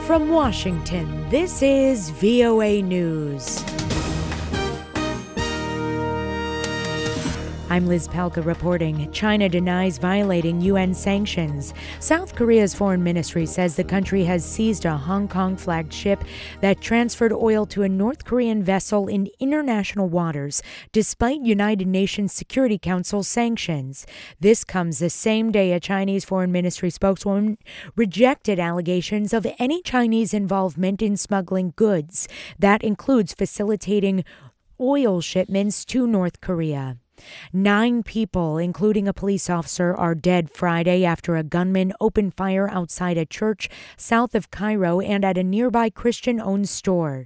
From Washington, this is VOA News. I'm Liz Palka reporting. China denies violating UN sanctions. South Korea's foreign ministry says the country has seized a Hong Kong-flagged ship that transferred oil to a North Korean vessel in international waters, despite United Nations Security Council sanctions. This comes the same day a Chinese foreign ministry spokeswoman rejected allegations of any Chinese involvement in smuggling goods. That includes facilitating oil shipments to North Korea. 9 people, including a police officer, are dead Friday after a gunman opened fire outside a church south of Cairo and at a nearby Christian-owned store.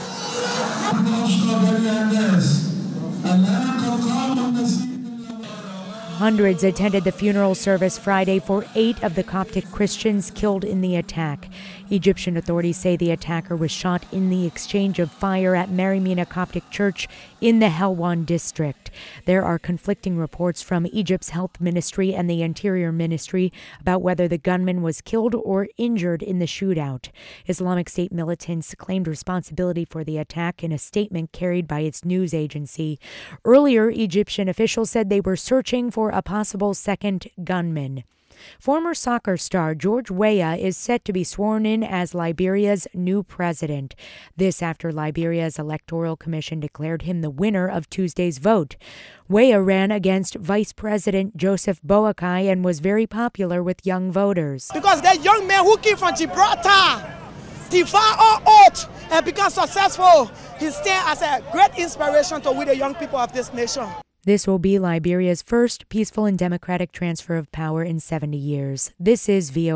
Hundreds attended the funeral service Friday for 8 of the Coptic Christians killed in the attack. Egyptian authorities say the attacker was shot in the exchange of fire at Marymena Coptic Church in the Helwan district. There are conflicting reports from Egypt's health ministry and the interior ministry about whether the gunman was killed or injured in the shootout. Islamic State militants claimed responsibility for the attack in a statement carried by its news agency. Earlier, Egyptian officials said they were searching for a possible second gunman. Former soccer star George Weah is set to be sworn in as Liberia's new president. This after Liberia's Electoral Commission declared him the winner of Tuesday's vote. Weah ran against Vice President Joseph Boakai and was very popular with young voters. Because that young man who came from Gibraltar defy all odds and become successful, he stands as a great inspiration to we the young people of this nation. This will be Liberia's first peaceful and democratic transfer of power in 70 years. This is VOA.